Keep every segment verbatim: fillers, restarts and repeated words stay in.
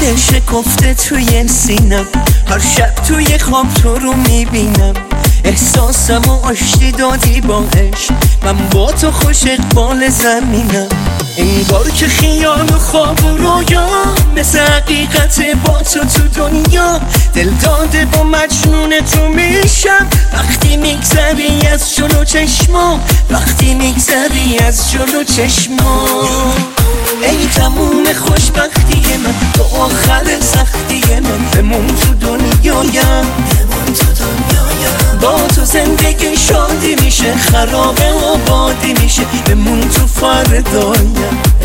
دل شکفته توی سینم، هر شب توی خواب تو رو میبینم. احساسم و آشتی دادی با عشق، من با تو خوش اقبال زمینم. انگار که خیال و خواب و رویا مثل حقیقت با تو تو دنیا. دل داده با مجنون تو میشم وقتی میگذری از جلو چشما، وقتی میگذری از جلو چشما. ای تموم خوشبختی من، تو آخر سختی من. بمون تو دنیایم، با تو زندگی شادی میشه، خرابه و بادی میشه. بمون تو فردایم،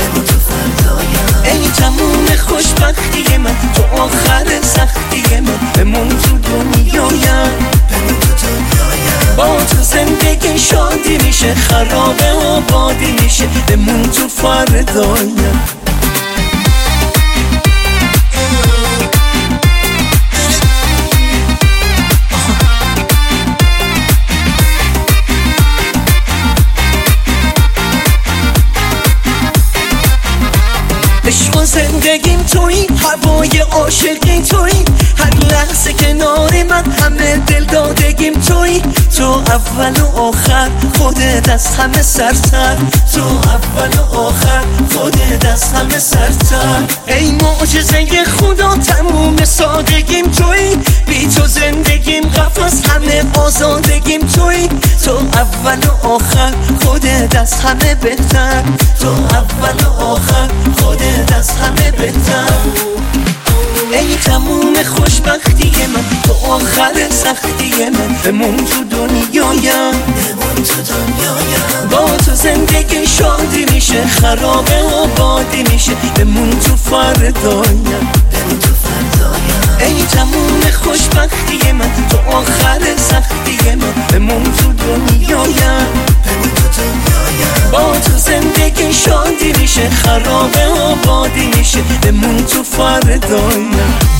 ای تموم خوشبختی من، تو آخر سختی من. بمون تو دنیایم، با تو زندگی شادی میشه، خرابه و بادی میشه. بمون تو فردایم. عشق و زندگیم توی، هوای عاشقی توی، هر لحظه کنار من همه دل دادگیم توی. تو اول و آخر خودت از همه سرتر، تو اول و آخر خودت از همه سرتر. ای معجزه خدا تموم سادگیم توی، بی تو زندگیم قفس همه آزادگیم توی. تو اول و آخر خودت از همه بهتر، تو اول و آخر خودت از همه بهتر. ای تموم خوشبختی من، تو آخر سختی من. بمون تو دنیایم، با تو زندگی شادی میشه، خرابه و بادی میشه. بمون تو فردایم، ای تموم خوشبختی من، تو آخر سختی من. بمون تو دنیایم، با تو زندگی شادی میشه، خرابه و بادی میشه. بمون تو فردایم.